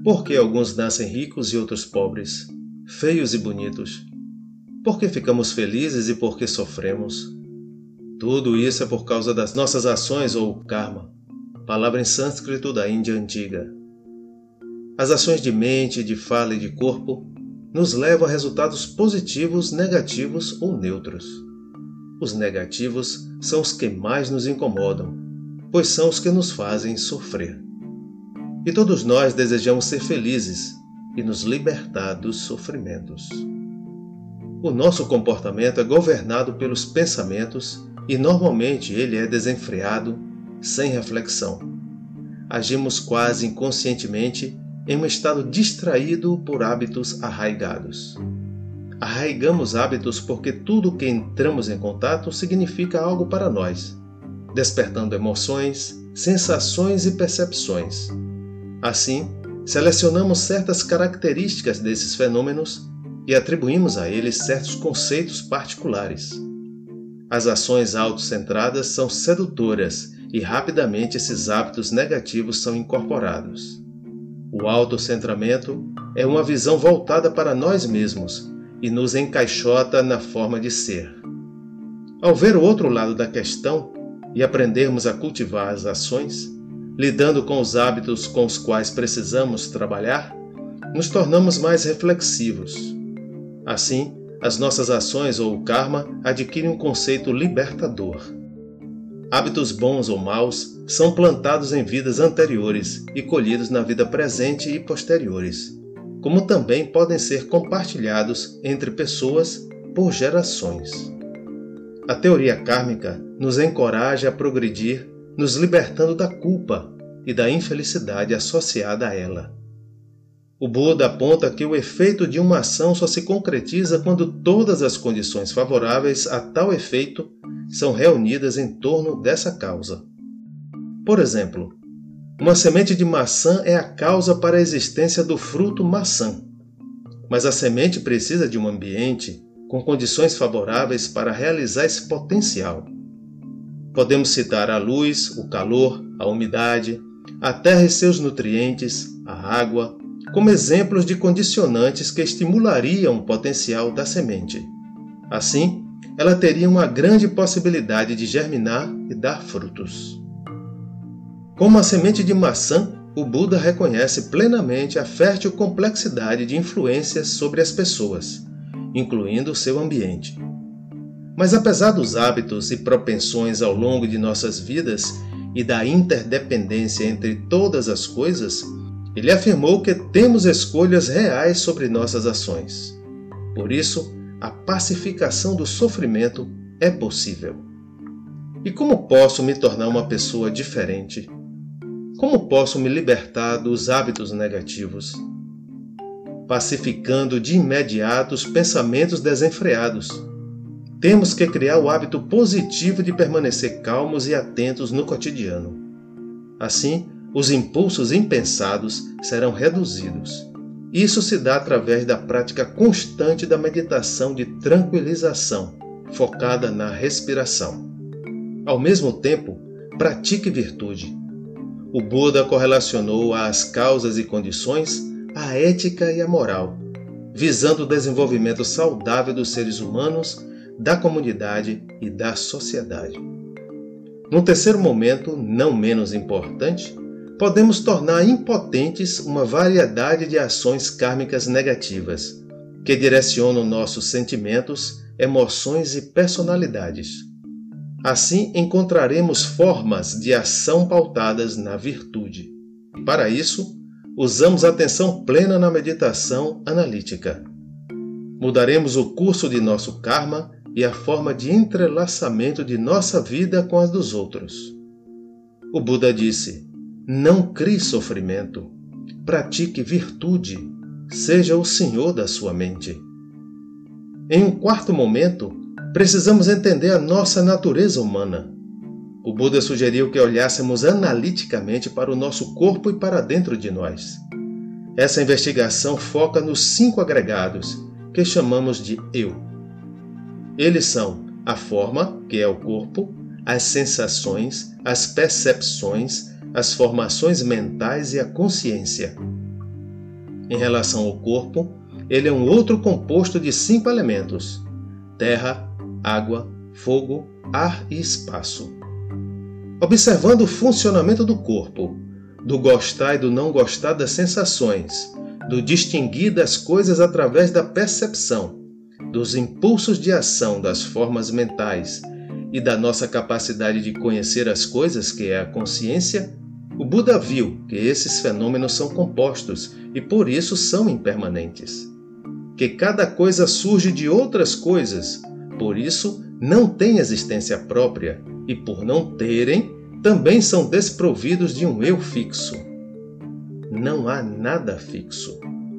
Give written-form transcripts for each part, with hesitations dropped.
Por que alguns nascem ricos e outros pobres, feios e bonitos? Por que ficamos felizes e por que sofremos? Tudo isso é por causa das nossas ações ou karma, palavra em sânscrito da Índia antiga. As ações de mente, de fala e de corpo nos levam a resultados positivos, negativos ou neutros. Os negativos são os que mais nos incomodam, pois são os que nos fazem sofrer. E todos nós desejamos ser felizes e nos libertar dos sofrimentos. O nosso comportamento é governado pelos pensamentos e normalmente ele é desenfreado, sem reflexão. Agimos quase inconscientemente em um estado distraído por hábitos arraigados. Arraigamos hábitos porque tudo que entramos em contato significa algo para nós, despertando emoções, sensações e percepções. Assim, selecionamos certas características desses fenômenos e atribuímos a eles certos conceitos particulares. As ações autocentradas são sedutoras e rapidamente esses hábitos negativos são incorporados. O autocentramento é uma visão voltada para nós mesmos e nos encaixota na forma de ser. Ao ver o outro lado da questão e aprendermos a cultivar as ações, lidando com os hábitos com os quais precisamos trabalhar, nos tornamos mais reflexivos. Assim, as nossas ações ou o karma adquirem um conceito libertador. Hábitos bons ou maus são plantados em vidas anteriores e colhidos na vida presente e posteriores, como também podem ser compartilhados entre pessoas por gerações. A teoria kármica nos encoraja a progredir, nos libertando da culpa e da infelicidade associada a ela. O Buda aponta que o efeito de uma ação só se concretiza quando todas as condições favoráveis a tal efeito são reunidas em torno dessa causa. Por exemplo, uma semente de maçã é a causa para a existência do fruto maçã, mas a semente precisa de um ambiente com condições favoráveis para realizar esse potencial. Podemos citar a luz, o calor, a umidade, a terra e seus nutrientes, a água, como exemplos de condicionantes que estimulariam o potencial da semente. Assim, ela teria uma grande possibilidade de germinar e dar frutos. Como a semente de maçã, o Buda reconhece plenamente a fértil complexidade de influências sobre as pessoas, incluindo o seu ambiente. Mas apesar dos hábitos e propensões ao longo de nossas vidas e da interdependência entre todas as coisas, ele afirmou que temos escolhas reais sobre nossas ações. Por isso, a pacificação do sofrimento é possível. E como posso me tornar uma pessoa diferente? Como posso me libertar dos hábitos negativos? Pacificando de imediato os pensamentos desenfreados. Temos que criar o hábito positivo de permanecer calmos e atentos no cotidiano. Assim, os impulsos impensados serão reduzidos. Isso se dá através da prática constante da meditação de tranquilização, focada na respiração. Ao mesmo tempo, pratique virtude. O Buda correlacionou às causas e condições a ética e a moral, visando o desenvolvimento saudável dos seres humanos, da comunidade e da sociedade. Num terceiro momento, não menos importante, podemos tornar impotentes uma variedade de ações kármicas negativas, que direcionam nossos sentimentos, emoções e personalidades. Assim, encontraremos formas de ação pautadas na virtude. Para isso, usamos atenção plena na meditação analítica. Mudaremos o curso de nosso karma e a forma de entrelaçamento de nossa vida com as dos outros. O Buda disse: não crie sofrimento, pratique virtude, seja o senhor da sua mente. Em um quarto momento, precisamos entender a nossa natureza humana. O Buda sugeriu que olhássemos analiticamente para o nosso corpo e para dentro de nós. Essa investigação foca nos 5 agregados, que chamamos de eu. Eles são a forma, que é o corpo, as sensações, as percepções, as formações mentais e a consciência. Em relação ao corpo, ele é um outro composto de 5 elementos: terra, água, fogo, ar e espaço. Observando o funcionamento do corpo, do gostar e do não gostar das sensações, do distinguir das coisas através da percepção, dos impulsos de ação das formas mentais e da nossa capacidade de conhecer as coisas, que é a consciência, o Buda viu que esses fenômenos são compostos e por isso são impermanentes. Que cada coisa surge de outras coisas, por isso não tem existência própria e por não terem, também são desprovidos de um eu fixo. Não há nada fixo.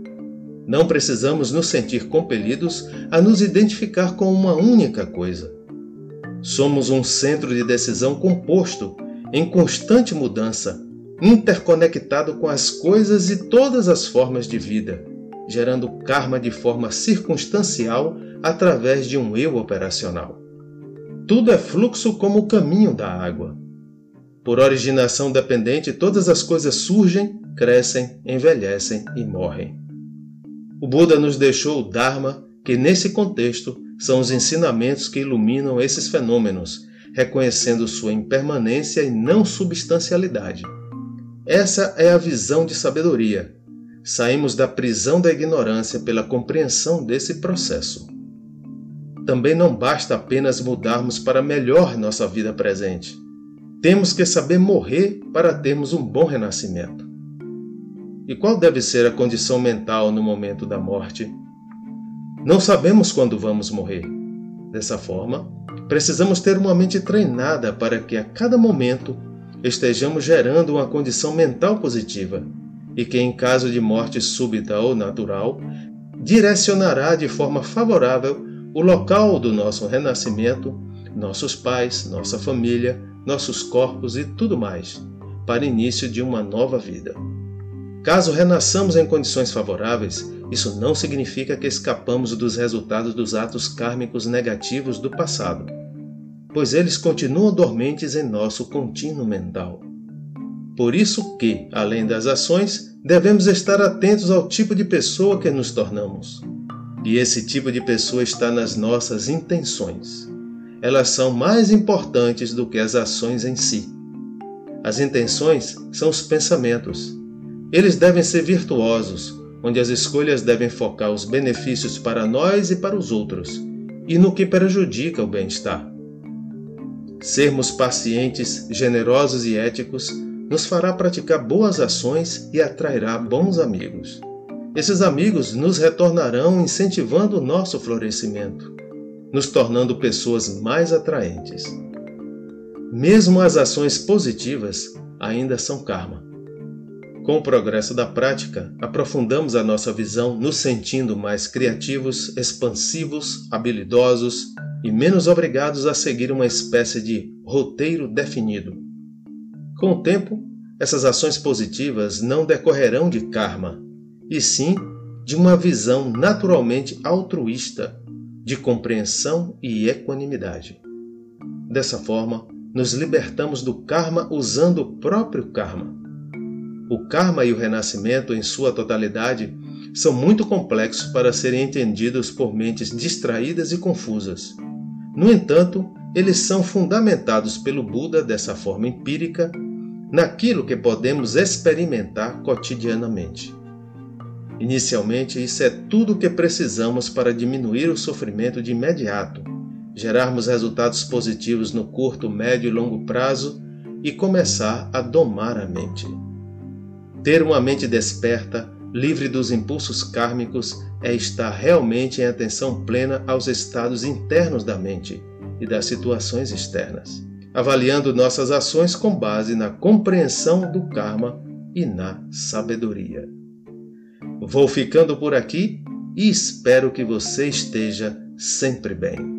Não precisamos nos sentir compelidos a nos identificar com uma única coisa. Somos um centro de decisão composto, em constante mudança, interconectado com as coisas e todas as formas de vida, gerando karma de forma circunstancial através de um eu operacional. Tudo é fluxo como o caminho da água. Por originação dependente, todas as coisas surgem, crescem, envelhecem e morrem. O Buda nos deixou o Dharma, que nesse contexto são os ensinamentos que iluminam esses fenômenos, reconhecendo sua impermanência e não substancialidade. Essa é a visão de sabedoria. Saímos da prisão da ignorância pela compreensão desse processo. Também não basta apenas mudarmos para melhor nossa vida presente. Temos que saber morrer para termos um bom renascimento. E qual deve ser a condição mental no momento da morte? Não sabemos quando vamos morrer. Dessa forma, precisamos ter uma mente treinada para que a cada momento estejamos gerando uma condição mental positiva e que, em caso de morte súbita ou natural, direcionará de forma favorável o local do nosso renascimento, nossos pais, nossa família, nossos corpos e tudo mais, para início de uma nova vida. Caso renasçamos em condições favoráveis, isso não significa que escapamos dos resultados dos atos kármicos negativos do passado, pois eles continuam dormentes em nosso contínuo mental. Por isso que, além das ações, devemos estar atentos ao tipo de pessoa que nos tornamos. E esse tipo de pessoa está nas nossas intenções. Elas são mais importantes do que as ações em si. As intenções são os pensamentos. Eles devem ser virtuosos, onde as escolhas devem focar os benefícios para nós e para os outros, e no que prejudica o bem-estar. Sermos pacientes, generosos e éticos nos fará praticar boas ações e atrairá bons amigos. Esses amigos nos retornarão incentivando o nosso florescimento, nos tornando pessoas mais atraentes. Mesmo as ações positivas ainda são karma. Com o progresso da prática, aprofundamos a nossa visão, nos sentindo mais criativos, expansivos, habilidosos e menos obrigados a seguir uma espécie de roteiro definido. Com o tempo, essas ações positivas não decorrerão de karma, e sim de uma visão naturalmente altruísta, de compreensão e equanimidade. Dessa forma, nos libertamos do karma usando o próprio karma. O karma e o renascimento em sua totalidade são muito complexos para serem entendidos por mentes distraídas e confusas. No entanto, eles são fundamentados pelo Buda dessa forma empírica, naquilo que podemos experimentar cotidianamente. Inicialmente, isso é tudo o que precisamos para diminuir o sofrimento de imediato, gerarmos resultados positivos no curto, médio e longo prazo e começar a domar a mente. Ter uma mente desperta, livre dos impulsos kármicos, é estar realmente em atenção plena aos estados internos da mente e das situações externas, avaliando nossas ações com base na compreensão do karma e na sabedoria. Vou ficando por aqui e espero que você esteja sempre bem.